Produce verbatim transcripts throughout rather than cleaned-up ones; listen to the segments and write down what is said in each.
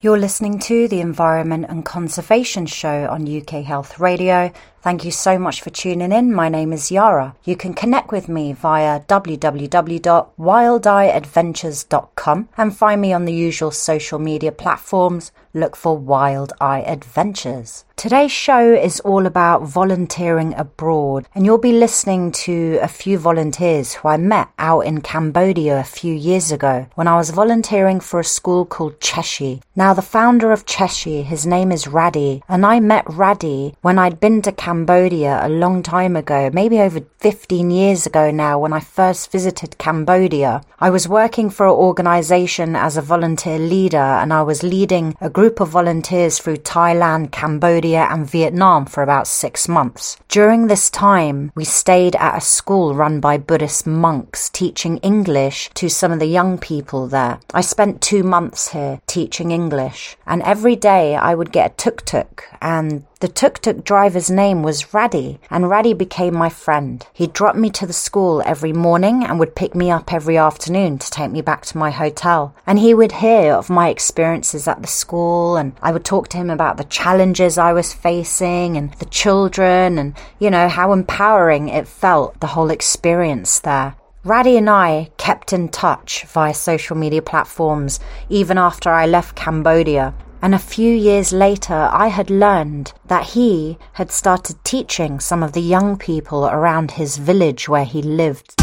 You're listening to the Environment and Conservation Show on U K Health Radio. Thank you so much for tuning in. My name is Yara. You can connect with me via w w w dot wild eye adventures dot com and find me on the usual social media platforms. Look for Wild Eye Adventures. Today's show is all about volunteering abroad, and you'll be listening to a few volunteers who I met out in Cambodia a few years ago when I was volunteering for a school called Cheshi. Now, the founder of Cheshi, his name is Radhi, and I met Radhi when I'd been to Cambodia a long time ago, maybe over fifteen years ago now, when I first visited Cambodia. I was working for an organisation as a volunteer leader, and I was leading a group of volunteers through Thailand, Cambodia and Vietnam for about six months. During this time, we stayed at a school run by Buddhist monks teaching English to some of the young people there. I spent two months here teaching English, and every day I would get a tuk-tuk, and the tuk-tuk driver's name was Radhi, and Radhi became my friend. He'd drop me to the school every morning and would pick me up every afternoon to take me back to my hotel. And he would hear of my experiences at the school, and I would talk to him about the challenges I was facing and the children and, you know, how empowering it felt, the whole experience there. Radhi and I kept in touch via social media platforms even after I left Cambodia. And a few years later, I had learned that he had started teaching some of the young people around his village where he lived.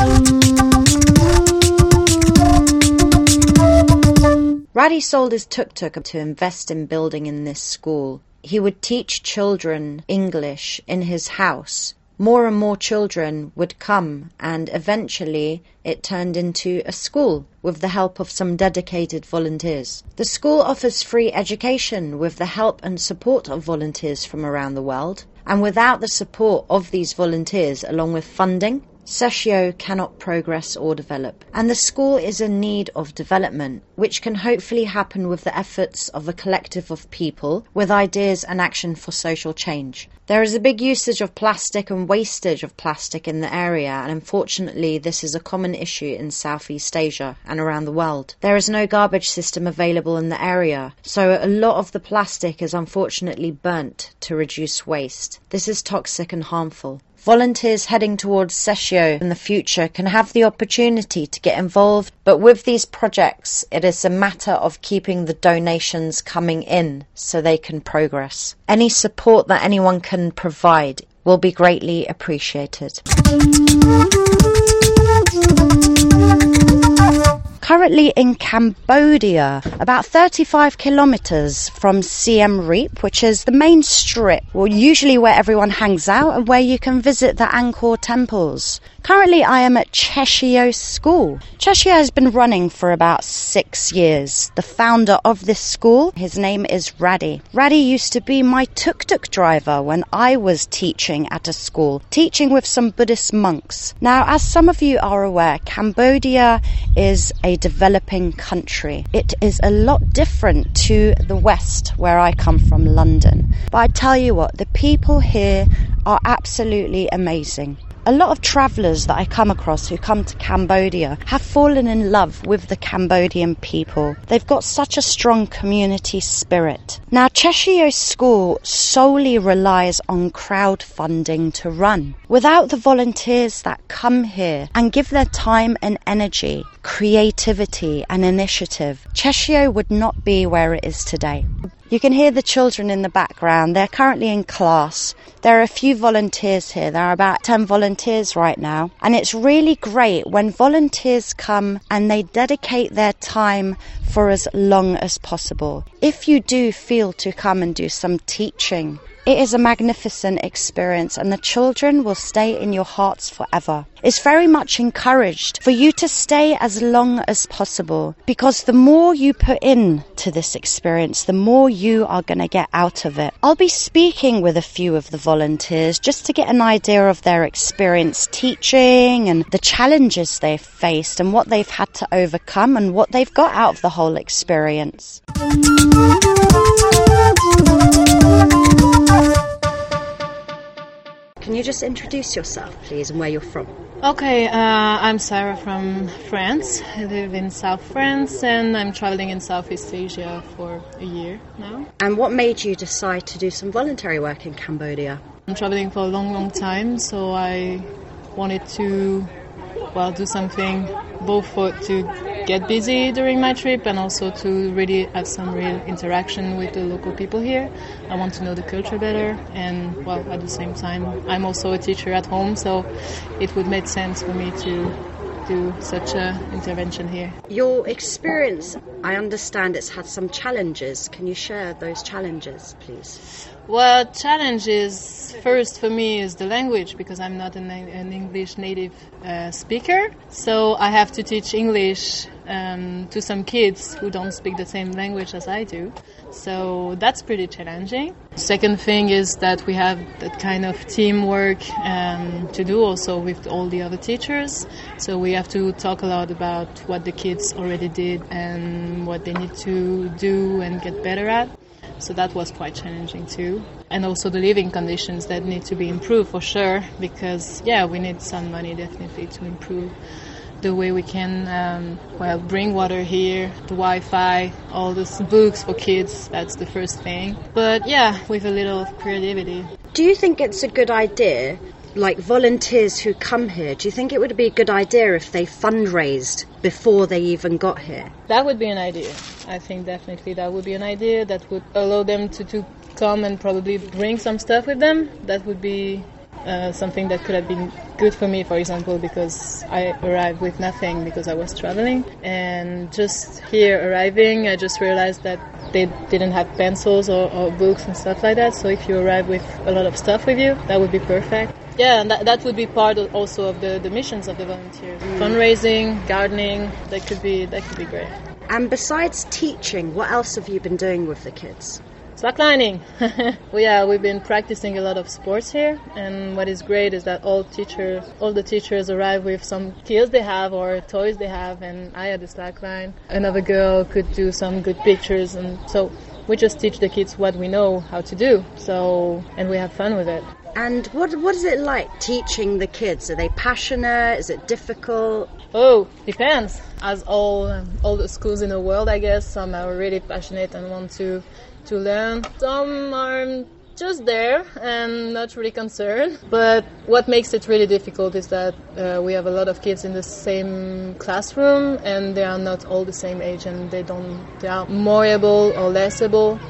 Radhi sold his tuk-tuk to invest in building in this school. He would teach children English in his house. More and more children would come, and eventually it turned into a school with the help of some dedicated volunteers. The school offers free education with the help and support of volunteers from around the world. And without the support of these volunteers, along with funding, Seshio cannot progress or develop. And the school is in need of development, which can hopefully happen with the efforts of a collective of people with ideas and action for social change. There is a big usage of plastic and wastage of plastic in the area, and unfortunately this is a common issue in Southeast Asia and around the world. There is no garbage system available in the area, so a lot of the plastic is unfortunately burnt to reduce waste. This is toxic and harmful. Volunteers heading towards Seshio in the future can have the opportunity to get involved, but with these projects it is a matter of keeping the donations coming in so they can progress. Any support that anyone can provide will be greatly appreciated. Currently in Cambodia, about thirty-five kilometers from Siem Reap, which is the main strip, well, usually where everyone hangs out and where you can visit the Angkor temples. Currently I am at Cheshio School. Cheshio has been running for about six years. The founder of this school, his name is Radhi. Radhi used to be my tuk-tuk driver when I was teaching at a school, teaching with some Buddhist monks. Now, as some of you are aware, Cambodia is a developing country. It is a lot different to the West, where I come from, London. But I tell you what, the people here are absolutely amazing. A lot of travellers that I come across who come to Cambodia have fallen in love with the Cambodian people. They've got such a strong community spirit. Now, Cheshio School solely relies on crowdfunding to run. Without the volunteers that come here and give their time and energy, creativity and initiative, Cheshio would not be where it is today. You can hear the children in the background. They're currently in class. There are a few volunteers here. There are about ten volunteers right now. And it's really great when volunteers come and they dedicate their time for as long as possible. If you do feel to come and do some teaching, it is a magnificent experience, and the children will stay in your hearts forever. It's very much encouraged for you to stay as long as possible, because the more you put in to this experience, the more you are going to get out of it. I'll be speaking with a few of the volunteers just to get an idea of their experience teaching and the challenges they've faced and what they've had to overcome and what they've got out of the whole experience. Can you just introduce yourself, please, and where you're from? Okay, uh, I'm Sarah from France. I live in South France and I'm traveling in Southeast Asia for a year now. And what made you decide to do some voluntary work in Cambodia? I'm traveling for a long, long time, so I wanted to, well, do something both for to get busy during my trip and also to really have some real interaction with the local people here. I want to know the culture better and, well, at the same time, I'm also a teacher at home, so it would make sense for me to do such an intervention here. Your experience, I understand it's had some challenges. Can you share those challenges, please? Well, challenges first for me is the language, because I'm not an, an English native uh, speaker. So I have to teach English um, to some kids who don't speak the same language as I do. So that's pretty challenging. Second thing is that we have that kind of teamwork um, to do also with all the other teachers. So we have to talk a lot about what the kids already did and what they need to do and get better at. So that was quite challenging too. And also the living conditions that need to be improved for sure, because, yeah, we need some money definitely to improve the way we can, um, well, bring water here, the Wi-Fi, all those books for kids, that's the first thing. But, yeah, with a little creativity. Do you think it's a good idea, like volunteers who come here, do you think it would be a good idea if they fundraised before they even got here? That would be an idea. I think definitely that would be an idea that would allow them to, to come and probably bring some stuff with them. That would be uh, something that could have been good for me, for example, because I arrived with nothing because I was traveling. And just here arriving, I just realized that they didn't have pencils or, or books and stuff like that. So if you arrive with a lot of stuff with you, that would be perfect. Yeah, and that, that would be part of also of the, the missions of the volunteers. Mm. Fundraising, gardening, that could be that could be great. And besides teaching, what else have you been doing with the kids? Slacklining. well, yeah, we've been practicing a lot of sports here, and what is great is that all teachers, all the teachers arrive with some skills they have or toys they have, and I had the slackline. Another girl could do some good pictures, and so we just teach the kids what we know how to do. So, and we have fun with it. And what what is it like teaching the kids? Are they passionate? Is it difficult? Oh, depends. As all um, all the schools in the world, I guess, some are really passionate and want to to learn. Some are just there and not really concerned. But what makes it really difficult is that uh, we have a lot of kids in the same classroom, and they are not all the same age, and they don't they are more able or less able.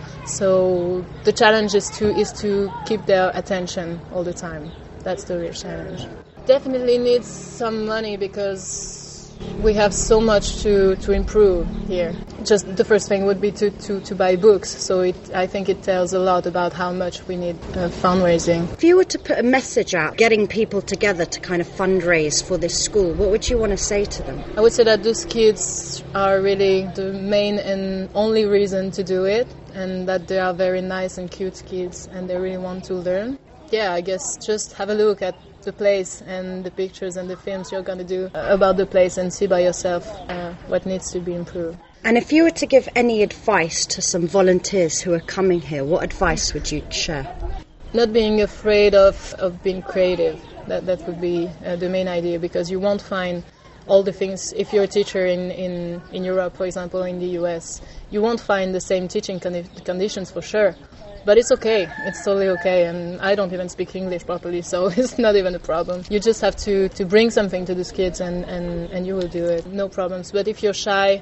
So the challenge is to is to keep their attention all the time. That's the real challenge. Definitely needs some money because we have so much to, to improve here. Just the first thing would be to, to, to buy books. So it, I think it tells a lot about how much we need uh, fundraising. If you were to put a message out, getting people together to kind of fundraise for this school, what would you want to say to them? I would say that those kids are really the main and only reason to do it, and that they are very nice and cute kids and they really want to learn. Yeah, I guess just have a look at the place and the pictures and the films you're going to do about the place and see by yourself uh, what needs to be improved. And if you were to give any advice to some volunteers who are coming here, what advice would you share? Not being afraid of, of being creative. That, that would be uh, the main idea, because you won't find all the things. If you're a teacher in, in, in Europe, for example, in the U S, you won't find the same teaching con- conditions for sure. But it's okay. It's totally okay. And I don't even speak English properly, so it's not even a problem. You just have to, to bring something to these kids and, and, and you will do it. No problems. But if you're shy,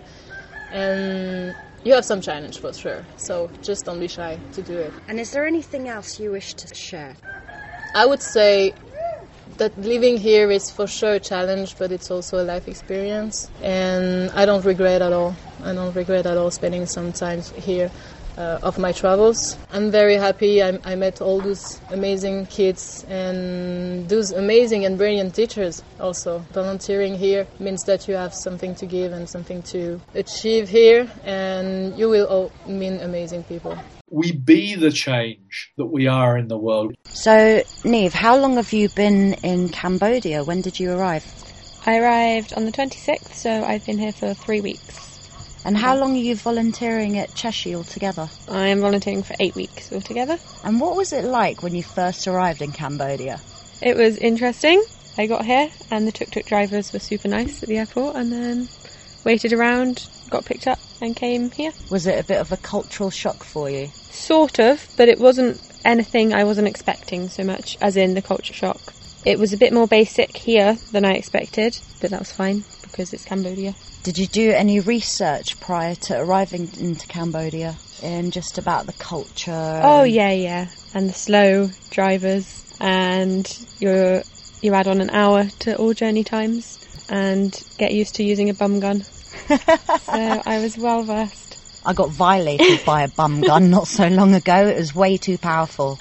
and you have some challenge for sure. So just don't be shy to do it. And is there anything else you wish to share? I would say that living here is for sure a challenge, but it's also a life experience. And I don't regret at all. I don't regret at all spending some time here. Uh, of my travels. I'm very happy I, I met all those amazing kids and those amazing and brilliant teachers also. Volunteering here means that you have something to give and something to achieve here, and you will all meet amazing people. We be the change that we are in the world. So, Neve, how long have you been in Cambodia? When did you arrive? I arrived on the twenty-sixth, so I've been here for three weeks. And how long are you volunteering at Cheshi altogether? I am volunteering for eight weeks altogether. And what was it like when you first arrived in Cambodia? It was interesting. I got here, and the tuk-tuk drivers were super nice at the airport, and then waited around, got picked up and came here. Was it a bit of a cultural shock for you? Sort of, but it wasn't anything I wasn't expecting so much, as in the culture shock. It was a bit more basic here than I expected, but that was fine because it's Cambodia. Did you do any research prior to arriving into Cambodia in just about the culture? Oh yeah, yeah, and the slow drivers, and you're, you add on an hour to all journey times and get used to using a bum gun. So I was well versed. I got violated by a bum gun not so long ago. It was way too powerful.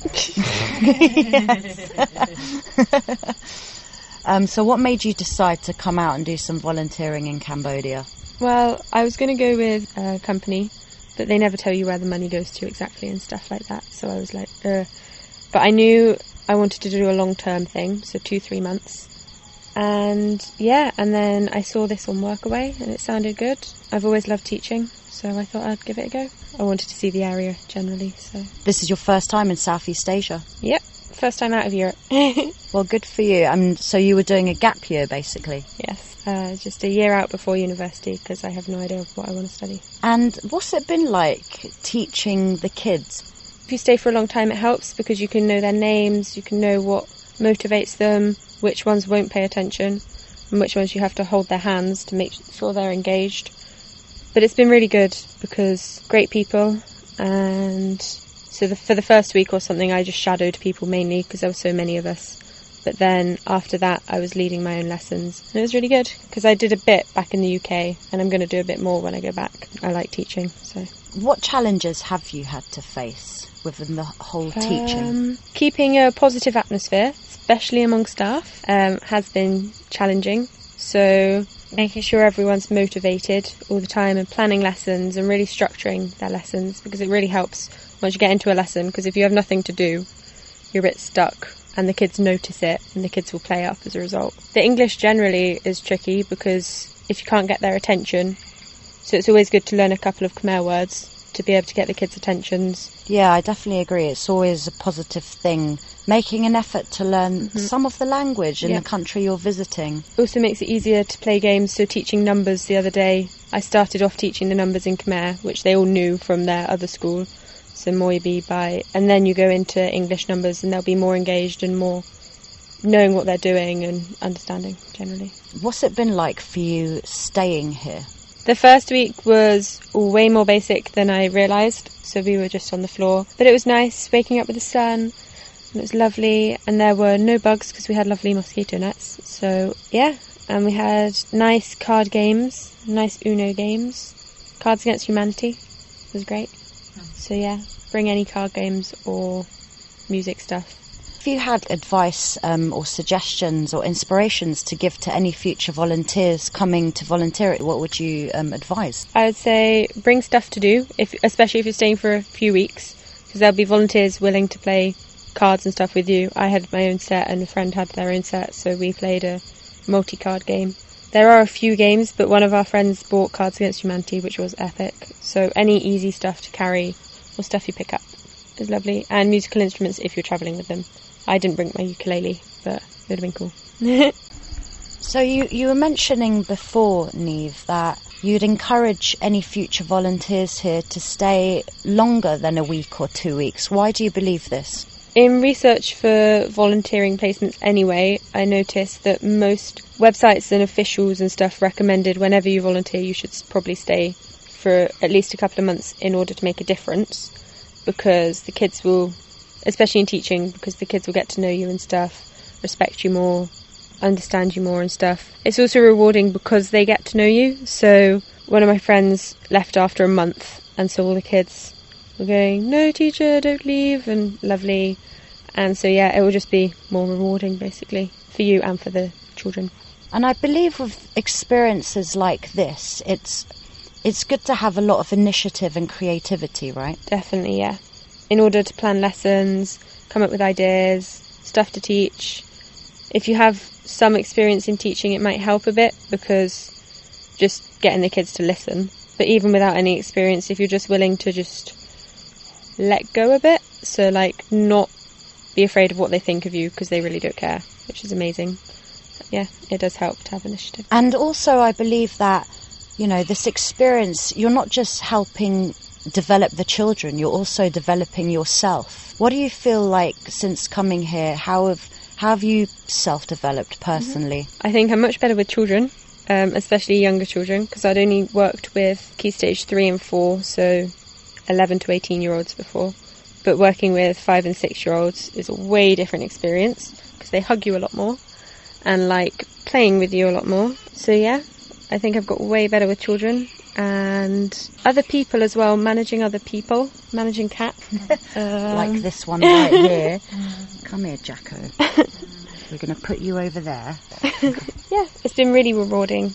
um, so what made you decide to come out and do some volunteering in Cambodia? Well, I was going to go with a company, but they never tell you where the money goes to exactly and stuff like that. So I was like, uh. But I knew I wanted to do a long-term thing, so two, three months. And yeah, and then I saw this on Workaway and it sounded good. I've always loved teaching, so I thought I'd give it a go. I wanted to see the area generally, so. This is your first time in Southeast Asia? Yep, first time out of Europe. Well, good for you. Um, so you were doing a gap year, basically? Yes, uh, just a year out before university because I have no idea what I want to study. And what's it been like teaching the kids? If you stay for a long time, it helps because you can know their names, you can know what motivates them, which ones won't pay attention, and which ones you have to hold their hands to make sure they're engaged. But it's been really good because great people, and so the, for the first week or something I just shadowed people mainly because there were so many of us. But then after that I was leading my own lessons and it was really good because I did a bit back in the U K and I'm going to do a bit more when I go back. I like teaching. So what challenges have you had to face within the whole teaching? Um, keeping a positive atmosphere, especially among staff, um, has been challenging. So making sure everyone's motivated all the time and planning lessons and really structuring their lessons because it really helps once you get into a lesson because if you have nothing to do, you're a bit stuck and the kids notice it and the kids will play up as a result. The English generally is tricky because if you can't get their attention, so it's always good to learn a couple of Khmer words to be able to get the kids' attentions. Yeah, I definitely agree. It's always a positive thing, making an effort to learn mm-hmm. some of the language in yeah. the country you're visiting. Also makes it easier to play games, so teaching numbers the other day, I started off teaching the numbers in Khmer, which they all knew from their other school, so Moibi, Bai, and then you go into English numbers and they'll be more engaged and more knowing what they're doing and understanding generally. What's it been like for you staying here? The first week was way more basic than I realised, so we were just on the floor. But it was nice, waking up with the sun, and it was lovely, and there were no bugs because we had lovely mosquito nets. So, yeah, and we had nice card games, nice Uno games. Cards Against Humanity was great. So, yeah, bring any card games or music stuff. If you had advice um, or suggestions or inspirations to give to any future volunteers coming to volunteer, what would you um, advise? I would say bring stuff to do, if, especially if you're staying for a few weeks, because there'll be volunteers willing to play cards and stuff with you. I had my own set and a friend had their own set, so we played a multi-card game. There are a few games, but one of our friends bought Cards Against Humanity, which was epic. So any easy stuff to carry or stuff you pick up is lovely. And musical instruments if you're travelling with them. I didn't bring my ukulele, but it would have been cool. So you, you were mentioning before, Niamh, that you'd encourage any future volunteers here to stay longer than a week or two weeks. Why do you believe this? In research for volunteering placements anyway, I noticed that most websites and officials and stuff recommended whenever you volunteer you should probably stay for at least a couple of months in order to make a difference, because the kids will, especially in teaching, because the kids will get to know you and stuff, respect you more, understand you more and stuff. It's also rewarding because they get to know you. So one of my friends left after a month, and so all the kids were going, "No, teacher, don't leave," and lovely. And so yeah, it will just be more rewarding basically for you and for the children. And I believe with experiences like this, it's it's good to have a lot of initiative and creativity, right? Definitely, yeah. In order to plan lessons, come up with ideas, stuff to teach. If you have some experience in teaching, it might help a bit, because just getting the kids to listen. But even without any experience, if you're just willing to just let go a bit, so like not be afraid of what they think of you, because they really don't care. which is amazing. Yeah, it does help to have initiative. And also I believe that, you know, this experience, you're not just helping develop the children, you're also developing yourself. What do you feel like since coming here? How have, how have you self-developed personally? Mm-hmm. I think I'm much better with children, um, especially younger children, because I'd only worked with Key Stage three and four, so eleven to eighteen year olds before. But working with five and six year olds is a way different experience, because they hug you a lot more and like playing with you a lot more. So yeah, I think I've got way better with children and other people as well, managing other people, managing cats. um, like this one right here. Come here, Jacko. We're going to put you over there. Yeah, it's been really rewarding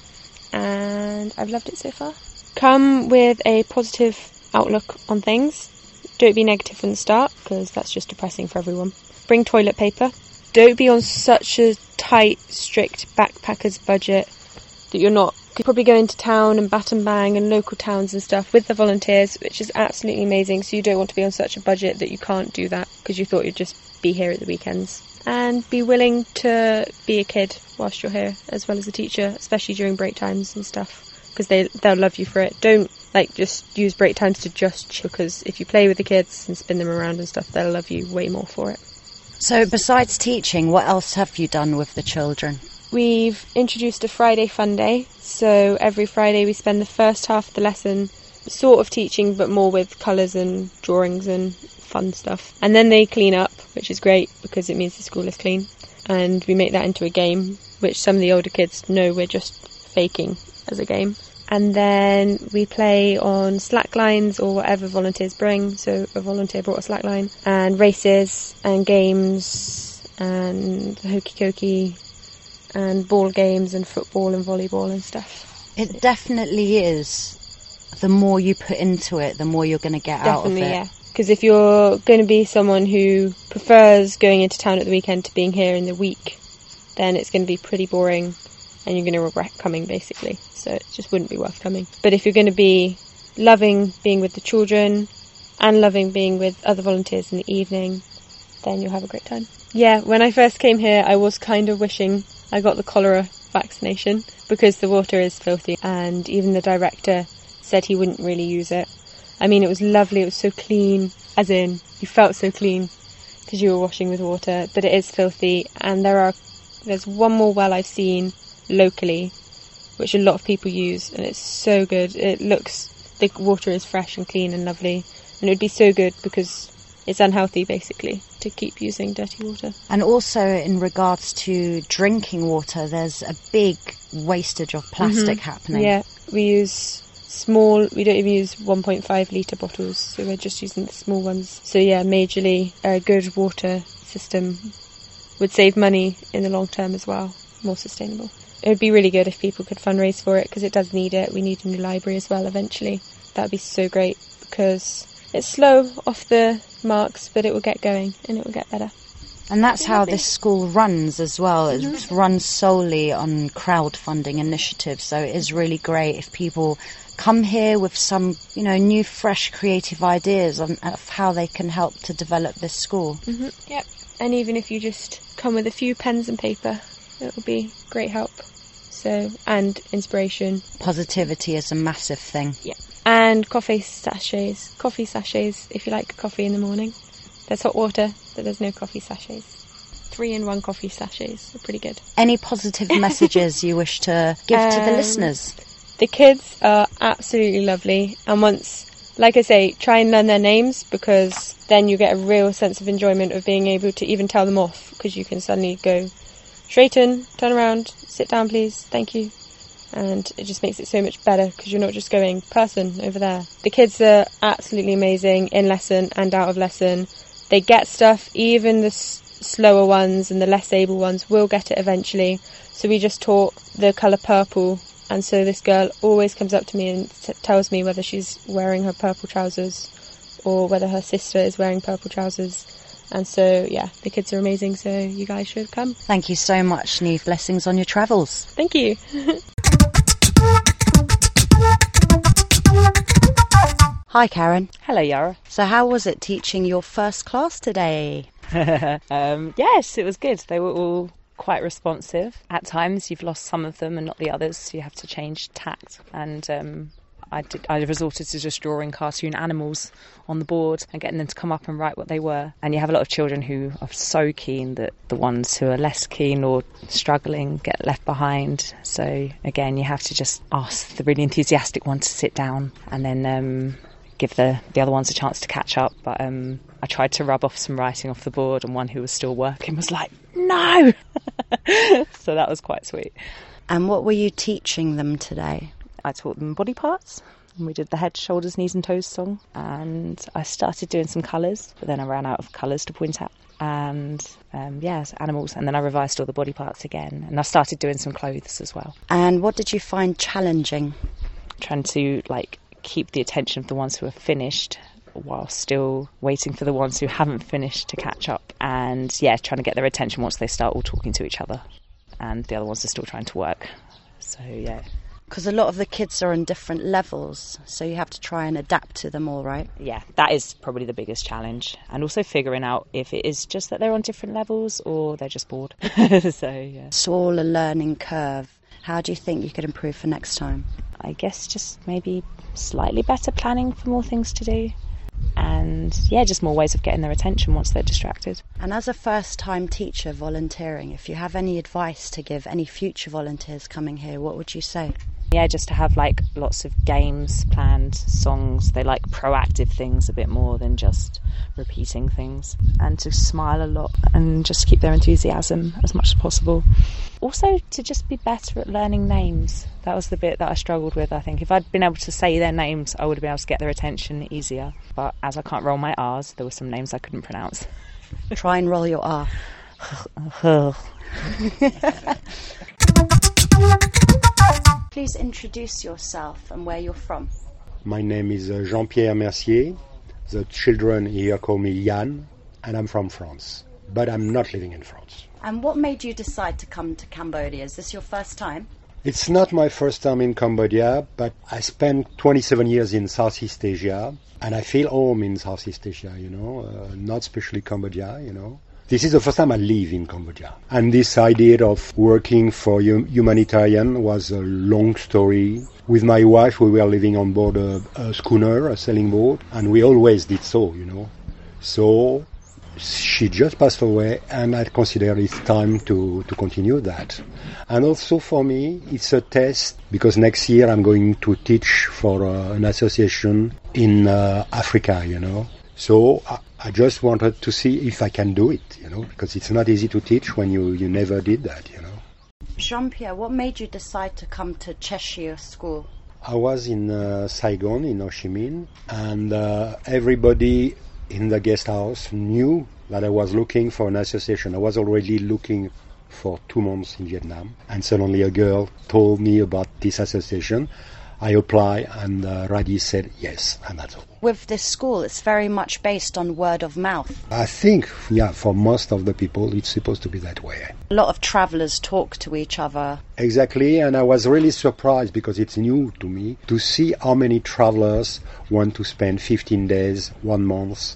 and I've loved it so far. Come with a positive outlook on things. Don't be negative from the start, because that's just depressing for everyone. Bring toilet paper. Don't be on such a tight, strict backpacker's budget that you're not. You probably go into town and bat and bang and local towns and stuff with the volunteers, which is absolutely amazing. So you don't want to be on such a budget that you can't do that because you thought you'd just be here at the weekends. And be willing to be a kid whilst you're here, as well as a teacher, especially during break times and stuff, because they, they'll love you for it. Don't like just use break times to just chill, because if you play with the kids and spin them around and stuff, they'll love you way more for it. So besides teaching, what else have you done with the children? We've introduced a Friday fun day. So every Friday we spend the first half of the lesson sort of teaching, but more with colours and drawings and fun stuff. And then they clean up, which is great because it means the school is clean. And we make that into a game, which some of the older kids know we're just faking as a game. And then we play on slacklines or whatever volunteers bring. So a volunteer brought a slackline, and races and games and hokey cokey and ball games and football and volleyball and stuff. It definitely is. The more you put into it, the more you're going to get out of it. Definitely, yeah. Because if you're going to be someone who prefers going into town at the weekend to being here in the week, then it's going to be pretty boring and you're going to regret coming, basically. So it just wouldn't be worth coming. But if you're going to be loving being with the children and loving being with other volunteers in the evening, then you'll have a great time. Yeah, when I first came here, I was kind of wishing I got the cholera vaccination because the water is filthy, and even the director said he wouldn't really use it. I mean, it was lovely, it was so clean, as in, you felt so clean because you were washing with water, but it is filthy, and there are, there's one more well I've seen locally, which a lot of people use, and it's so good. It looks, the water is fresh and clean and lovely, and it would be so good because it's unhealthy, basically, to keep using dirty water. And also in regards to drinking water, there's a big wastage of plastic mm-hmm. happening. Yeah, we use small, we don't even use one point five litre bottles, so we're just using the small ones. So yeah, majorly a good water system would save money in the long term as well, more sustainable. It would be really good if people could fundraise for it, because it does need it. We need a new library as well eventually. That would be so great, because it's slow off the marks, but it will get going and it will get better. And that's how this school runs as well. It mm-hmm. runs solely on crowdfunding initiatives, so it is really great if people come here with some, you know, new, fresh, creative ideas on of how they can help to develop this school. Mm-hmm. Yep. And even if you just come with a few pens and paper, it will be great help. So, and inspiration. Positivity is a massive thing. Yeah. And coffee sachets. Coffee sachets, if you like coffee in the morning. There's hot water, but there's no coffee sachets. Three in one coffee sachets are pretty good. Any positive messages you wish to give um, to the listeners? The kids are absolutely lovely. And once, like I say, try and learn their names, because then you get a real sense of enjoyment of being able to even tell them off, because you can suddenly go, straighten, turn around, sit down please, thank you. And it just makes it so much better, because you're not just going, person over there. The kids are absolutely amazing in lesson and out of lesson. They get stuff, even the s- slower ones and the less able ones will get it eventually. So we just taught the colour purple, and so this girl always comes up to me and t- tells me whether she's wearing her purple trousers or whether her sister is wearing purple trousers. And so, yeah, the kids are amazing, so you guys should come. Thank you so much, Niamh. Blessings on your travels. Thank you. Hi, Karen. Hello, Yara. So how was it teaching your first class today? um, yes, it was good. They were all quite responsive. At times you've lost some of them and not the others, so you have to change tact. And um, I, did, I resorted to just drawing cartoon animals on the board and getting them to come up and write what they were. And you have a lot of children who are so keen that the ones who are less keen or struggling get left behind. So again, you have to just ask the really enthusiastic one to sit down and then um, give the, the other ones a chance to catch up. But um, I tried to rub off some writing off the board, and one who was still working was like, no! So that was quite sweet. And what were you teaching them today? I taught them body parts, and we did the head, shoulders, knees and toes song. And I started doing some colours, but then I ran out of colours to point at. And um, yes, animals. And then I revised all the body parts again. And I started doing some clothes as well. And what did you find challenging? Trying to like keep the attention of the ones who are finished while still waiting for the ones who haven't finished to catch up. And yeah, trying to get their attention once they start all talking to each other. And the other ones are still trying to work. So yeah. Because a lot of the kids are on different levels, so you have to try and adapt to them all, right? Yeah, that is probably the biggest challenge. And also figuring out if it is just that they're on different levels or they're just bored. So yeah. It's all a learning curve. How do you think you could improve for next time? I guess just maybe slightly better planning for more things to do. And yeah, just more ways of getting their attention once they're distracted. And as a first-time teacher volunteering, if you have any advice to give any future volunteers coming here, what would you say? Yeah, just to have like lots of games planned, songs. They like proactive things a bit more than just repeating things. And to smile a lot and just keep their enthusiasm as much as possible. Also to just be better at learning names. That was the bit that I struggled with, I think. If I'd been able to say their names, I would have been able to get their attention easier. But as I can't roll my R's, there were some names I couldn't pronounce. Try and roll your R. Please introduce yourself and where you're from. My name is uh, Jean-Pierre Mercier. The children here call me Yann, and I'm from France. But I'm not living in France. And what made you decide to come to Cambodia? Is this your first time? It's not my first time in Cambodia, but I spent twenty-seven years in Southeast Asia, and I feel home in Southeast Asia, you know, uh, not especially Cambodia, you know. This is the first time I live in Cambodia. And this idea of working for hum- humanitarian was a long story. With my wife, we were living on board a, a schooner, a sailing boat, and we always did so, you know. So she just passed away, and I consider it's time to, to continue that. And also for me, it's a test, because next year I'm going to teach for uh, an association in uh, Africa, you know. So I, I just wanted to see if I can do it, you know, because it's not easy to teach when you, you never did that, you know. Jean-Pierre, what made you decide to come to Cheshire School? I was in uh, Saigon, in Ho Chi Minh, and uh, everybody in the guest house knew that I was looking for an association. I was already looking for two months in Vietnam, and suddenly a girl told me about this association. I applied, and uh, Radi said yes, and that's all. With this school, it's very much based on word of mouth. I think, yeah, for most of the people, it's supposed to be that way. A lot of travellers talk to each other. Exactly, and I was really surprised, because it's new to me, to see how many travellers want to spend fifteen days, one month,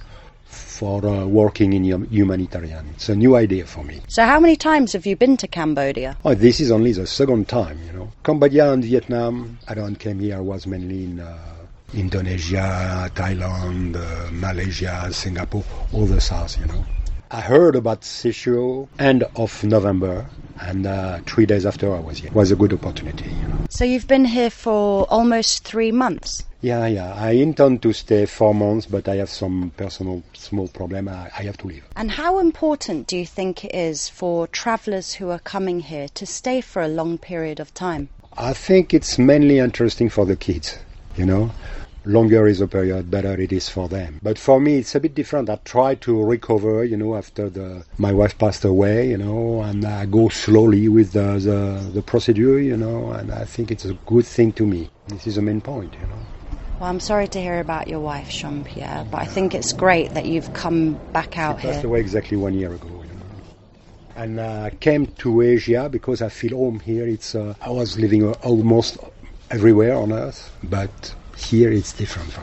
for uh, working in hum- humanitarian. It's a new idea for me. So how many times have you been to Cambodia? Oh, this is only the second time, you know. Cambodia and Vietnam, I don't came here, I was mainly in uh, Indonesia, Thailand, uh, Malaysia, Singapore, all the south, you know. I heard about Seychelles end of November, and uh, three days after I was here. It was a good opportunity, you know. So you've been here for almost three months? Yeah, yeah. I intend to stay four months, but I have some personal small problem. I, I have to leave. And how important do you think it is for travellers who are coming here to stay for a long period of time? I think it's mainly interesting for the kids, you know. Longer is the period, better it is for them. But for me, it's a bit different. I try to recover, you know, after the my wife passed away, you know, and I go slowly with the, the, the procedure, you know, and I think it's a good thing to me. This is the main point, you know. Well, I'm sorry to hear about your wife, Jean-Pierre, but I think it's great that you've come back out she here. Passed away exactly one year ago, you know. And I uh, came to Asia because I feel home here. It's uh, I was living almost everywhere on earth, but here it's different for me.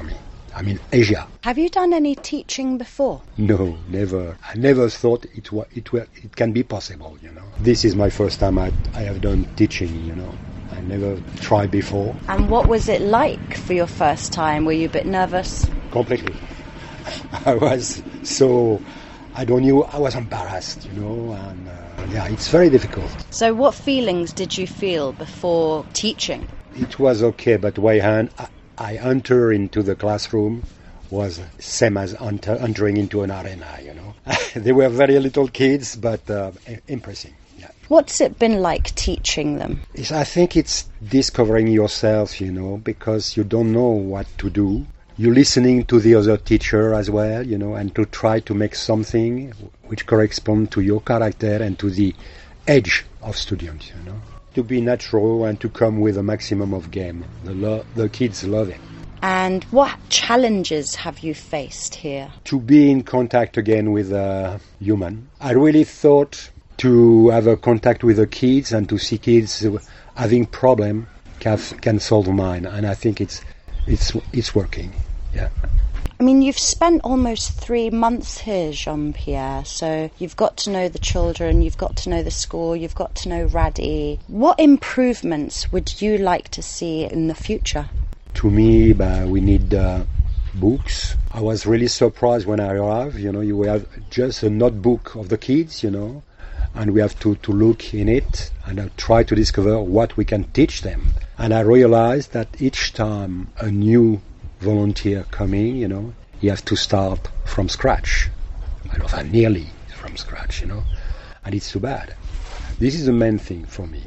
I mean Asia. Have you done any teaching before? No, never. I never thought it wa- it wa- it can be possible, you know. This is my first time I, I have done teaching, you know. I never tried before. And what was it like for your first time? Were you a bit nervous? Completely. I was so, I don't know, I was embarrassed, you know, and uh, yeah, it's very difficult. So what feelings did you feel before teaching? It was okay, but when I, I enter into the classroom was same as enter, entering into an arena, you know. They were very little kids, but uh, impressive. Yeah. What's it been like teaching them? It's, I think it's discovering yourself, you know, because you don't know what to do. You're listening to the other teacher as well, you know, and to try to make something which corresponds to your character and to the age of students, you know. To be natural and to come with a maximum of game. The, lo- the kids love it. And what challenges have you faced here? To be in contact again with a human. I really thought to have a contact with the kids and to see kids having problem can, can solve mine. And I think it's it's it's working. Yeah. I mean, you've spent almost three months here, Jean-Pierre, so you've got to know the children, you've got to know the school, you've got to know Radi. What improvements would you like to see in the future? To me, uh, we need uh, books. I was really surprised when I arrived, you know, you have just a notebook of the kids, you know, and we have to, to look in it and uh, try to discover what we can teach them. And I realized that each time a new volunteer coming, you know, you have to start from scratch. I don't know, nearly from scratch, you know, and it's too bad. This is the main thing for me.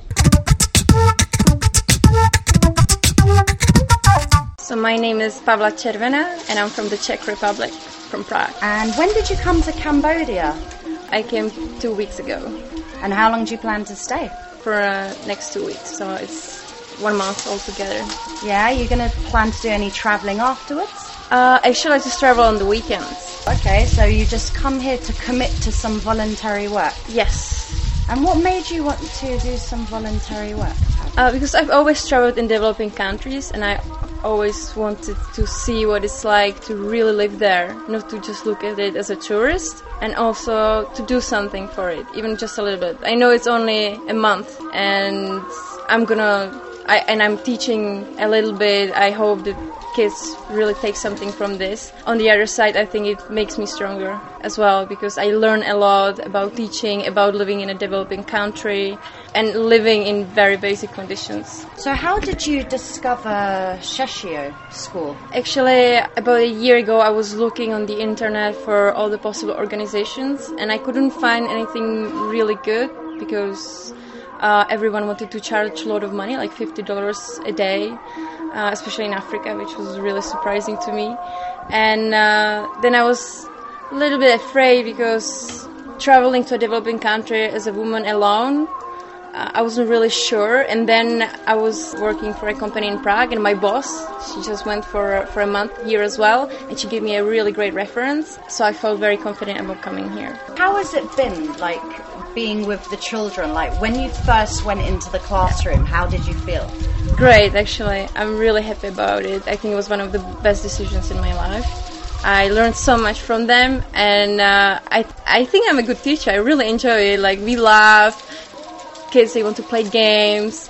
So my name is Pavla Červená and I'm from the Czech Republic, from Prague. And when did you come to Cambodia? I came two weeks ago. And how long do you plan to stay? For uh, next two weeks, so it's one month altogether. Yeah, you're going to plan to do any travelling afterwards? Uh, actually, I just travel on the weekends. Okay, so you just come here to commit to some voluntary work? Yes. And what made you want to do some voluntary work? Uh, because I've always traveled in developing countries and I always wanted to see what it's like to really live there, not to just look at it as a tourist, and also to do something for it, even just a little bit. I know it's only a month and I'm gonna, I, and I'm teaching a little bit. I hope that kids really take something from this. On the other side, I think it makes me stronger as well because I learn a lot about teaching, about living in a developing country and living in very basic conditions. So how did you discover Sheshio School? Actually, about a year ago, I was looking on the internet for all the possible organizations and I couldn't find anything really good because uh, everyone wanted to charge a lot of money, like fifty dollars a day. Uh, especially in Africa, which was really surprising to me. And uh, then I was a little bit afraid because traveling to a developing country as a woman alone, uh, I wasn't really sure. And then I was working for a company in Prague, and my boss, she just went for for a month here as well, and she gave me a really great reference. So I felt very confident about coming here. How has it been, like, being with the children? Like, when you first went into the classroom, how did you feel? Great, actually. I'm really happy about it. I think it was one of the best decisions in my life. I learned so much from them, and uh, I I think I'm a good teacher. I really enjoy it. Like, we laugh, kids, they want to play games,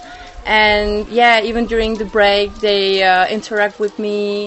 and yeah, even during the break, they uh, interact with me,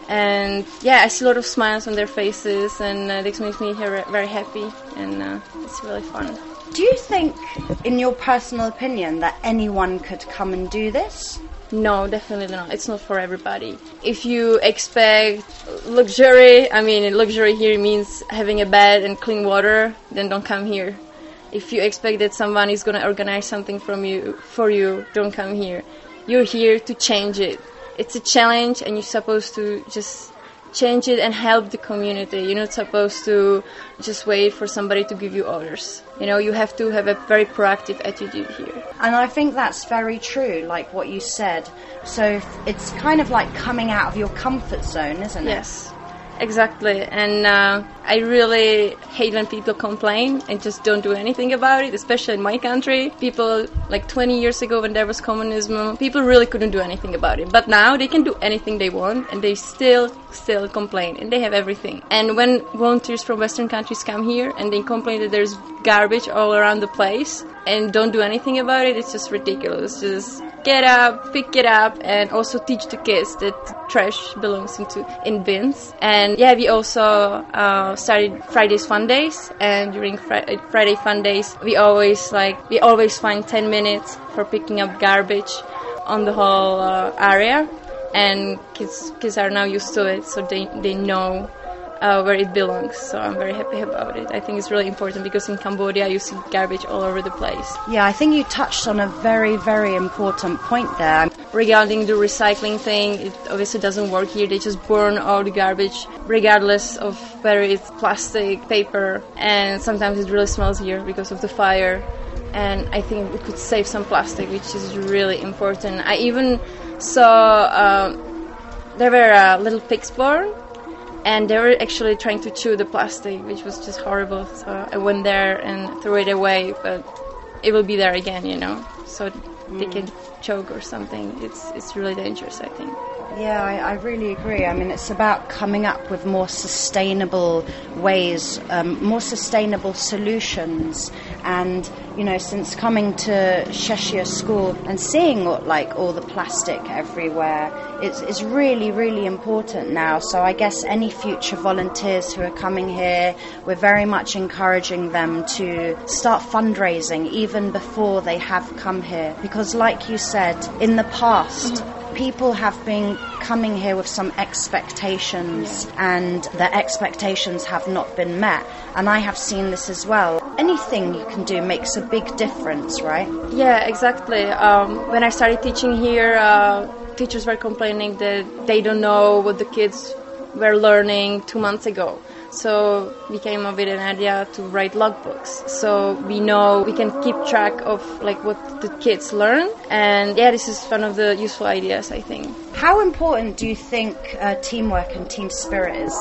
and yeah, I see a lot of smiles on their faces, and uh, this makes me very happy, and uh, it's really fun. Do you think, in your personal opinion, that anyone could come and do this? No, definitely not. It's not for everybody. If you expect luxury, I mean, luxury here means having a bed and clean water, then don't come here. If you expect that someone is going to organize something from you for you, don't come here. You're here to change it. It's a challenge, and you're supposed to just change it and help the community. You're not supposed to just wait for somebody to give you orders. You know, you have to have a very proactive attitude here. And I think that's very true, like what you said. So it's kind of like coming out of your comfort zone, isn't it? Yes. Exactly, and uh, I really hate when people complain and just don't do anything about it, especially in my country. People, like twenty years ago when there was communism, people really couldn't do anything about it. But now they can do anything they want and they still, still complain, and they have everything. And when volunteers from Western countries come here and they complain that there's garbage all around the place and don't do anything about it, it's just ridiculous. Just get up, pick it up, and also teach the kids that trash belongs into in bins. And yeah, we also uh, started Fridays Fun Days, and during fri- Friday Fun Days, we always like we always find ten minutes for picking up garbage on the whole uh, area, and kids kids are now used to it, so they they know Uh, where it belongs. So I'm very happy about it. I think it's really important because in Cambodia you see garbage all over the place. Yeah, I think you touched on a very, very important point there. Regarding the recycling thing, it obviously doesn't work here. They just burn all the garbage regardless of whether it's plastic, paper, and sometimes it really smells here because of the fire. And I think we could save some plastic, which is really important. I even saw uh, there were uh, little pigs born, and they were actually trying to chew the plastic, which was just horrible. So I went there and threw it away, but it will be there again, you know. So mm. they can choke or something. It's it's really dangerous, I think. Yeah, I, I really agree. I mean, it's about coming up with more sustainable ways, um, more sustainable solutions. And, you know, since coming to Cheshire School and seeing what, like all the plastic everywhere, it's, it's really, really important now. So I guess any future volunteers who are coming here, we're very much encouraging them to start fundraising even before they have come here. Because like you said, in the past, mm-hmm. people have been coming here with some expectations, yeah. and the expectations have not been met. And I have seen this as well. Anything you can do makes a big difference, right? Yeah, exactly. Um, when I started teaching here, uh, teachers were complaining that they don't know what the kids were learning two months ago. So we came up with an idea to write logbooks, so we know we can keep track of like what the kids learn. And yeah, this is one of the useful ideas, I think. How important do you think uh, teamwork and team spirit is?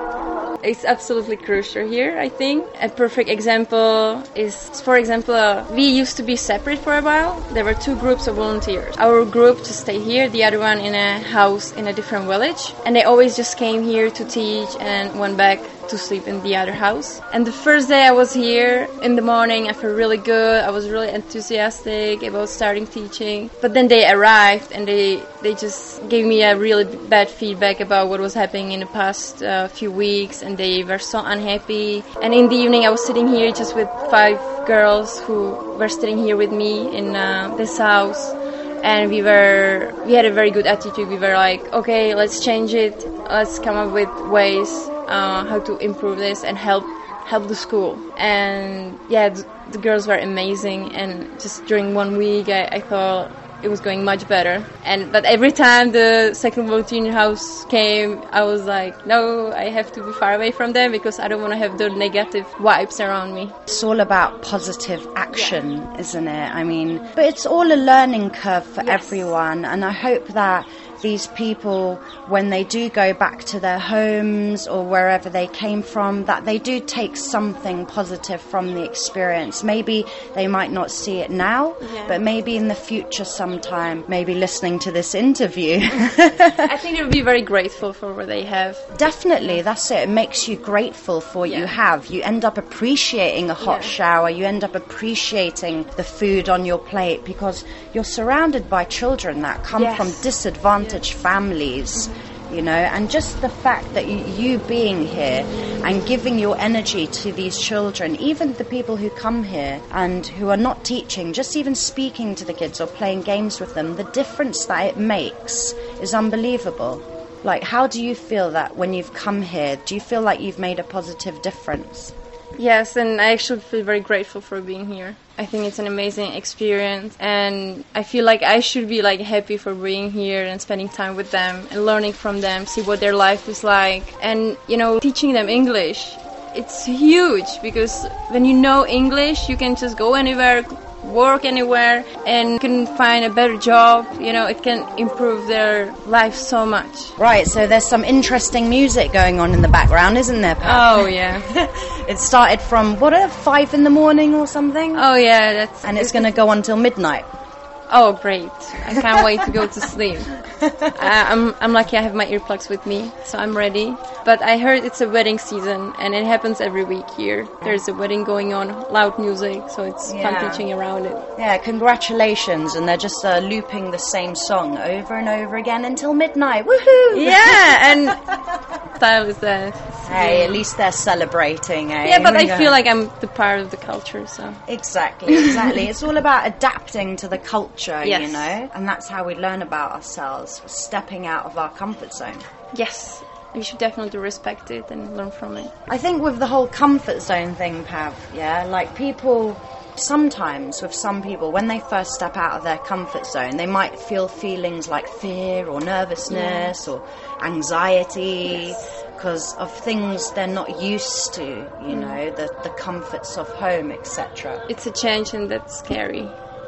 It's absolutely crucial here, I think. A perfect example is, for example, uh, we used to be separate for a while. There were two groups of volunteers. Our group to stay here, the other one in a house in a different village. And they always just came here to teach and went back to sleep in the other house. And the first day I was here in the morning, I felt really good. I was really enthusiastic about starting teaching. But then they arrived and they, they just gave me a really bad feedback about what was happening in the past uh, few weeks, and they were so unhappy. And in the evening I was sitting here just with five girls who were sitting here with me in uh, this house. And we were, we had a very good attitude. We were like, okay, let's change it. Let's come up with ways uh, how to improve this and help help the school. And yeah, th- the girls were amazing. And just during one week, I, I thought it was going much better. And but every time the second volunteer house came, I was like, no, I have to be far away from them because I don't want to have the negative vibes around me. It's all about positive action, yeah. isn't it? I mean, but it's all a learning curve for yes. everyone. And I hope that these people, when they do go back to their homes or wherever they came from, that they do take something positive from the experience. Maybe they might not see it now, yeah. but maybe in the future sometime, maybe listening to this interview. I think they'll be very grateful for what they have. Definitely, that's it. It makes you grateful for what yeah. you have. You end up appreciating a hot yeah. shower. You end up appreciating the food on your plate because you're surrounded by children that come yes. from disadvantaged families, mm-hmm. you know, and just the fact that you, you being here and giving your energy to these children, even the people who come here and who are not teaching, just even speaking to the kids or playing games with them, the difference that it makes is unbelievable. Like, how do you feel that when you've come here? Do you feel like you've made a positive difference? Yes, and I actually feel very grateful for being here. I think it's an amazing experience, and I feel like I should be like happy for being here and spending time with them and learning from them, see what their life is like, and you know, teaching them English. It's huge because when you know English, you can just go anywhere, work anywhere and can find a better job. You know, it can improve their life so much. Right, so there's some interesting music going on in the background, isn't there, Pat? Oh, yeah. It started from, what, at five in the morning or something? Oh, yeah. That's. And it's going to go on till midnight. Oh, great. I can't wait to go to sleep. uh, I'm I'm lucky I have my earplugs with me, so I'm ready. But I heard it's a wedding season, and it happens every week here. There's a wedding going on, loud music, so it's Yeah. fun teaching around it. Yeah, congratulations. And they're just uh, looping the same song over and over again until midnight. Woohoo! Yeah, and style is that. Hey, at least they're celebrating, eh? Yeah, but I feel like I'm the part of the culture, so. Exactly, exactly. It's all about adapting to the culture, Yes. you know? And that's how we learn about ourselves, stepping out of our comfort zone. Yes, we should definitely respect it and learn from it. I think with the whole comfort zone thing, Pav, yeah, like people, sometimes with some people, when they first step out of their comfort zone, they might feel feelings like fear or nervousness or anxiety because of things they're not used to, you know, the, the comforts of home, et cetera. It's a change and that's scary.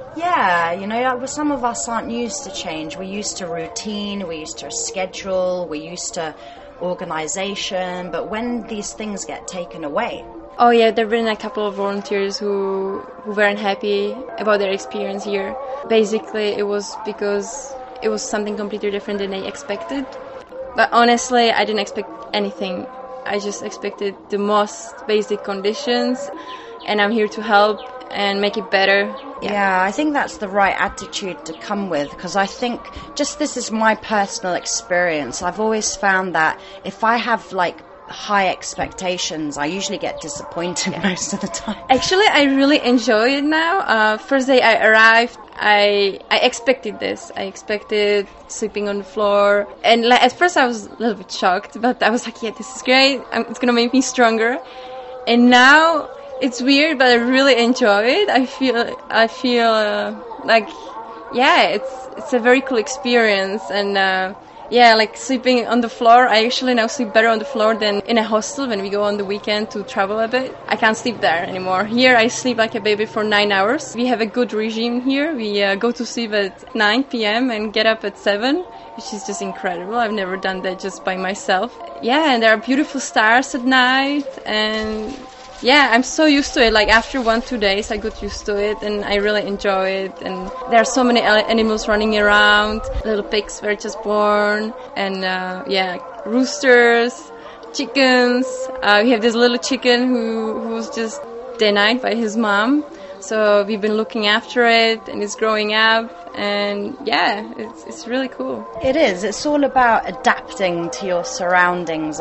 Yeah, you know, uh, some of us aren't used to change. We're used to routine, we're used to a schedule, we're used to organisation, but when these things get taken away... Oh yeah, there have been a couple of volunteers who, who weren't happy about their experience here. Basically, it was because it was something completely different than they expected. But honestly, I didn't expect anything. I just expected the most basic conditions, and I'm here to help and make it better. Yeah. yeah, I think that's the right attitude to come with, because I think, just this is my personal experience, I've always found that if I have like high expectations, I usually get disappointed yeah. most of the time. Actually, I really enjoy it now. Uh, first day I arrived, I I expected this. I expected sleeping on the floor, and like, at first I was a little bit shocked, but I was like, yeah, this is great. I'm, it's gonna make me stronger. And now it's weird, but I really enjoy it. I feel I feel uh, like yeah, it's it's a very cool experience, and. Uh, Yeah, like sleeping on the floor. I actually now sleep better on the floor than in a hostel when we go on the weekend to travel a bit. I can't sleep there anymore. Here I sleep like a baby for nine hours. We have a good regime here. We uh, go to sleep at nine p.m. and get up at seven, which is just incredible. I've never done that just by myself. Yeah, and there are beautiful stars at night, and yeah, I'm so used to it. Like after one, two days, I got used to it, and I really enjoy it. And there are so many animals running around. Little pigs were just born, and uh, yeah, roosters, chickens. Uh, we have this little chicken who who was just denied by his mom. So we've been looking after it, and it's growing up, and yeah, it's it's really cool. It is. It's all about adapting to your surroundings.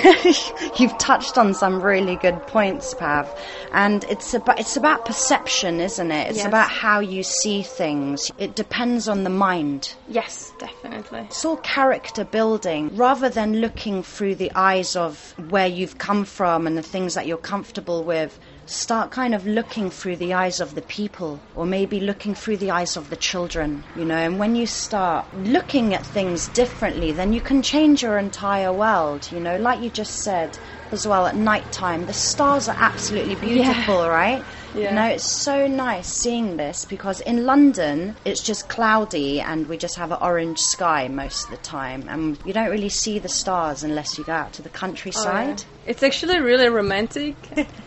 You've touched on some really good points, Pav, and it's about it's about perception, isn't it? It's yes. about how you see things. It depends on the mind. Yes, definitely. It's all character building. Rather than looking through the eyes of where you've come from and the things that you're comfortable with, start kind of looking through the eyes of the people, or maybe looking through the eyes of the children, you know. And when you start looking at things differently, then you can change your entire world, you know. Like you just said as well, at night time, the stars are absolutely beautiful, yeah. right? Yeah. You know, it's so nice seeing this, because in London it's just cloudy and we just have an orange sky most of the time, and you don't really see the stars unless you go out to the countryside. Oh, yeah. It's actually really romantic.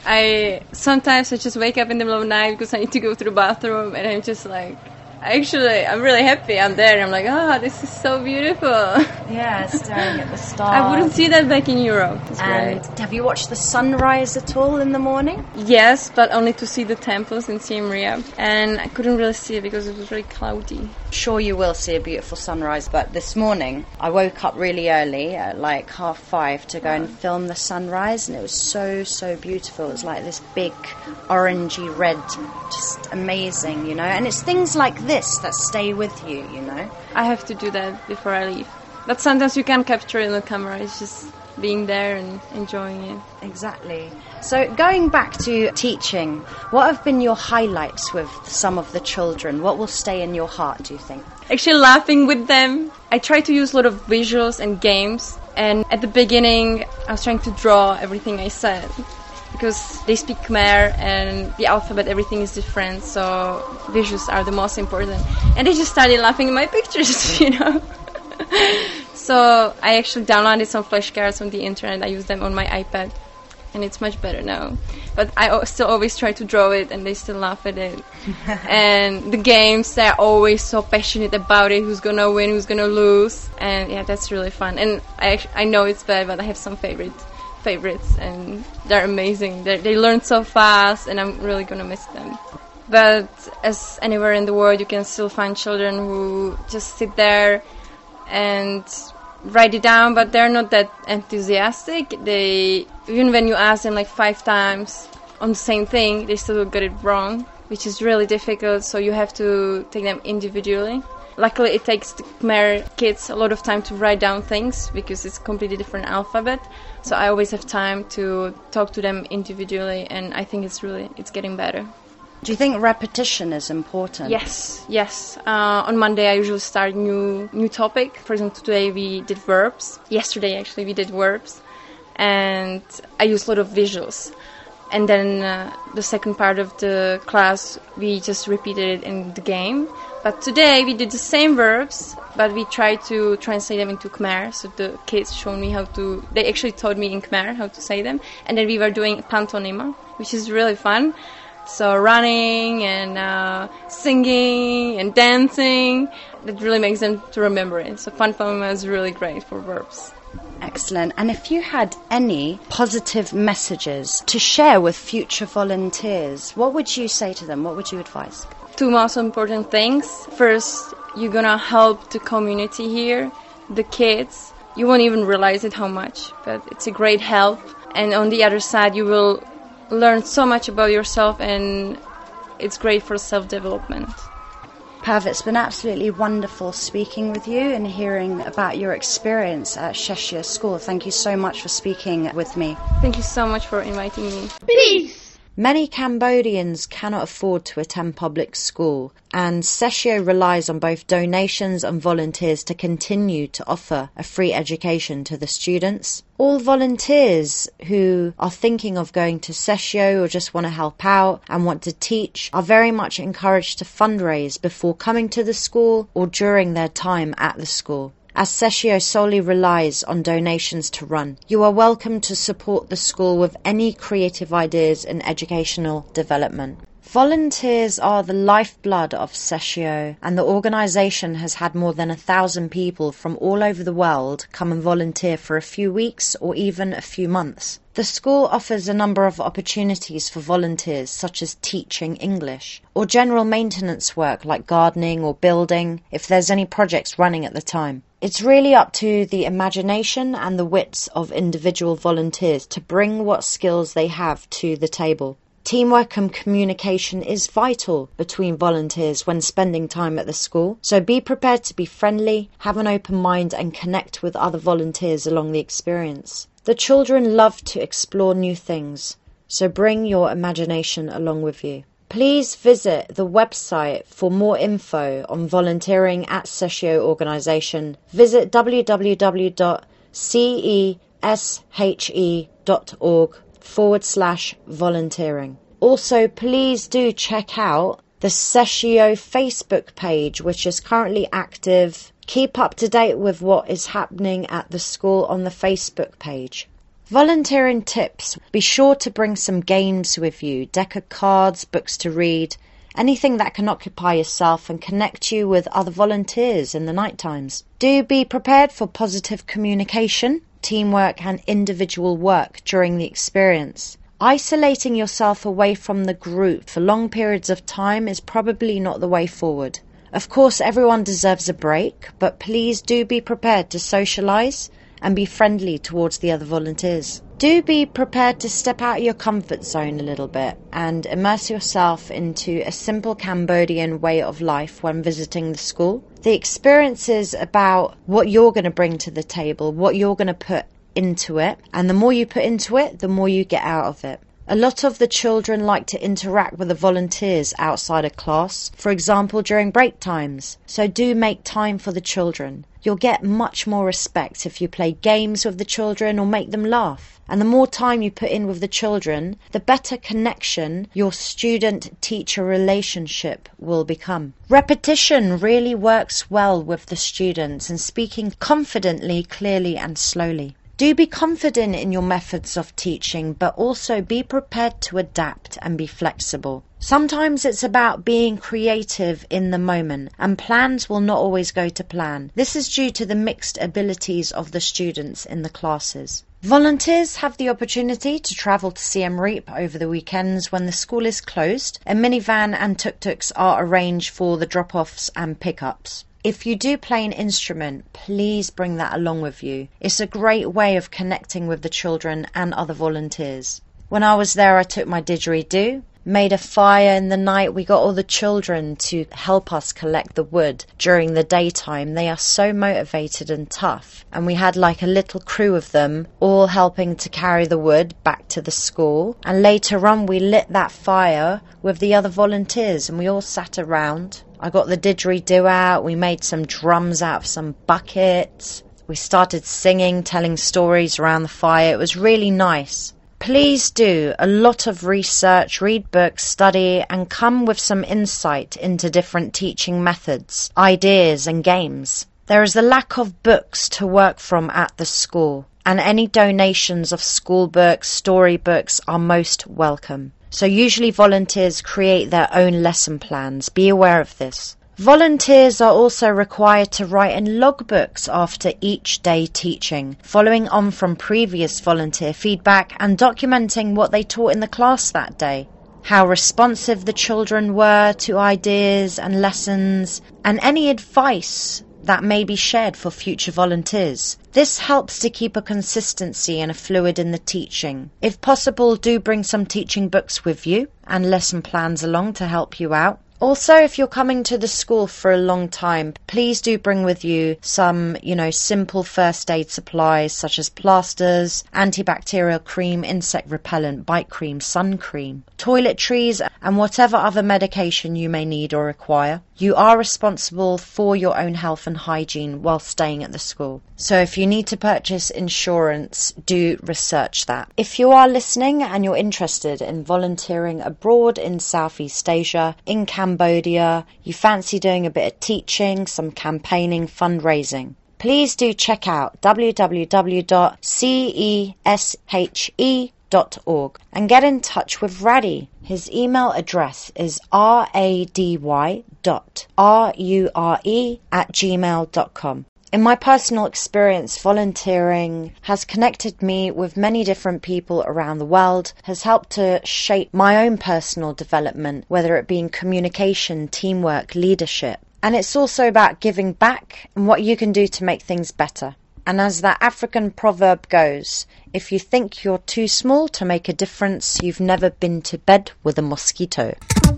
I sometimes I just wake up in the middle of the night because I need to go to the bathroom, and I'm just like, actually, I'm really happy I'm there. I'm like, oh, this is so beautiful. Yeah, staring at the stars. I wouldn't see that back in Europe. It's and great. Have you watched the sunrise at all in the morning? Yes, but only to see the temples in Siem Reap. And I couldn't really see it because it was very cloudy. Sure, you will see a beautiful sunrise, but this morning I woke up really early at like half five to go and film the sunrise, and it was so, so beautiful. It was like this big orangey red, just amazing, you know. And it's things like this that stay with you, you know. I have to do that before I leave. But sometimes you can't capture it on the camera. It's just being there and enjoying it. Exactly. So going back to teaching, what have been your highlights with some of the children? What will stay in your heart, do you think? Actually laughing with them. I try to use a lot of visuals and games. And at the beginning, I was trying to draw everything I said. because they speak Khmer and the alphabet, everything is different, so visuals are the most important. And they just started laughing at my pictures, you know. So I actually downloaded some flashcards on the internet. I use them on my iPad, and it's much better now. But I o- still always try to draw it, and they still laugh at it. And the games, they're always so passionate about it, who's gonna win, who's gonna lose. And yeah, that's really fun. And I actually, I know it's bad, but I have some favorite favorites, and they're amazing. They're, they learn so fast, and I'm really gonna miss them. But as anywhere in the world, you can still find children who just sit there and write it down, but they're not that enthusiastic. They, even when you ask them like five times on the same thing, they still get it wrong, which is really difficult, so you have to take them individually. Luckily, it takes the Khmer kids a lot of time to write down things because it's a completely different alphabet, so I always have time to talk to them individually, and I think it's really, it's getting better. Do you think repetition is important? Yes, yes. Uh, on Monday I usually start new new topic. For example, today we did verbs. Yesterday actually we did verbs, and I use a lot of visuals. And then uh, the second part of the class we just repeated it in the game. But today we did the same verbs, but we tried to translate them into Khmer. So the kids showed me how to. They actually taught me in Khmer how to say them, and then we were doing pantomima, which is really fun. So running and uh, singing and dancing, that really makes them to remember it. So pantomima is really great for verbs. Excellent. And if you had any positive messages to share with future volunteers, what would you say to them? What would you advise? Two most important things. First, you're gonna help the community here, the kids. You won't even realize it how much, but it's a great help. And on the other side, you will learn so much about yourself, and it's great for self-development. Pav, it's been absolutely wonderful speaking with you and hearing about your experience at Sheshia School. Thank you so much for speaking with me. Thank you so much for inviting me. Peace! Many Cambodians cannot afford to attend public school, and Sheshia relies on both donations and volunteers to continue to offer a free education to the students. All volunteers who are thinking of going to Sheshia or just want to help out and want to teach are very much encouraged to fundraise before coming to the school or during their time at the school, as Sheshia solely relies on donations to run. You are welcome to support the school with any creative ideas in educational development. Volunteers are the lifeblood of Sheshia, and the organisation has had more than a thousand people from all over the world come and volunteer for a few weeks or even a few months. The school offers a number of opportunities for volunteers, such as teaching English, or general maintenance work like gardening or building, if there's any projects running at the time. It's really up to the imagination and the wits of individual volunteers to bring what skills they have to the table. Teamwork and communication is vital between volunteers when spending time at the school, so be prepared to be friendly, have an open mind and connect with other volunteers along the experience. The children love to explore new things, so bring your imagination along with you. Please visit the website for more info on volunteering at Sheshia Organisation. Visit w w w dot ceshe dot org forward slash volunteering. Also, please do check out the Sheshia Facebook page, which is currently active. Keep up to date with what is happening at the school on the Facebook page. Volunteering tips. Be sure to bring some games with you, deck of cards, books to read, anything that can occupy yourself and connect you with other volunteers in the night times. Do be prepared for positive communication, teamwork and individual work during the experience. Isolating yourself away from the group for long periods of time is probably not the way forward. Of course, everyone deserves a break, but please do be prepared to socialise and be friendly towards the other volunteers. Do be prepared to step out of your comfort zone a little bit and immerse yourself into a simple Cambodian way of life when visiting the school. The experience is about what you're going to bring to the table, what you're going to put into it, and the more you put into it, the more you get out of it. A lot of the children like to interact with the volunteers outside of class, for example during break times, so do make time for the children. You'll get much more respect if you play games with the children or make them laugh. And the more time you put in with the children, the better connection your student-teacher relationship will become. Repetition really works well with the students and speaking confidently, clearly and slowly. Do be confident in your methods of teaching, but also be prepared to adapt and be flexible. Sometimes it's about being creative in the moment, and plans will not always go to plan. This is due to the mixed abilities of the students in the classes. Volunteers have the opportunity to travel to Siem Reap over the weekends when the school is closed. A minivan and tuk-tuks are arranged for the drop-offs and pick-ups. If you do play an instrument, please bring that along with you. It's a great way of connecting with the children and other volunteers. When I was there, I took my didgeridoo, made a fire in the night. We got all the children to help us collect the wood during the daytime. They are so motivated and tough. And we had like a little crew of them all helping to carry the wood back to the school. And later on, we lit that fire with the other volunteers and we all sat around. I got the didgeridoo out, we made some drums out of some buckets. We started singing, telling stories around the fire. It was really nice. Please do a lot of research, read books, study, and come with some insight into different teaching methods, ideas and games. There is a lack of books to work from at the school, and any donations of school books, storybooks are most welcome. So usually volunteers create their own lesson plans. Be aware of this. Volunteers are also required to write in logbooks after each day teaching, following on from previous volunteer feedback and documenting what they taught in the class that day, how responsive the children were to ideas and lessons, and any advice that may be shared for future volunteers. This helps to keep a consistency and a fluid in the teaching. If possible, do bring some teaching books with you and lesson plans along to help you out. Also, if you're coming to the school for a long time, please do bring with you some, you know, simple first aid supplies such as plasters, antibacterial cream, insect repellent, bite cream, sun cream, toiletries, and whatever other medication you may need or require. You are responsible for your own health and hygiene while staying at the school. So if you need to purchase insurance, do research that. If you are listening and you're interested in volunteering abroad in Southeast Asia, in Cambodia, you fancy doing a bit of teaching, some campaigning, fundraising, please do check out w w w dot ceshe dot org and get in touch with Rady. His email address is rady dot rure at gmail dot com. In my personal experience, volunteering has connected me with many different people around the world, has helped to shape my own personal development, whether it be in communication, teamwork, leadership. And it's also about giving back and what you can do to make things better. And as that African proverb goes, if you think you're too small to make a difference, you've never been to bed with a mosquito.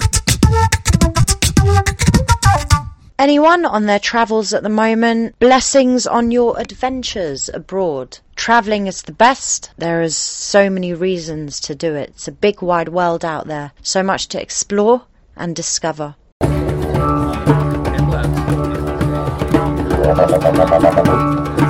Anyone on their travels at the moment, blessings on your adventures abroad. Travelling is the best. There is so many reasons to do it. It's a big wide world out there. So much to explore and discover. Inland.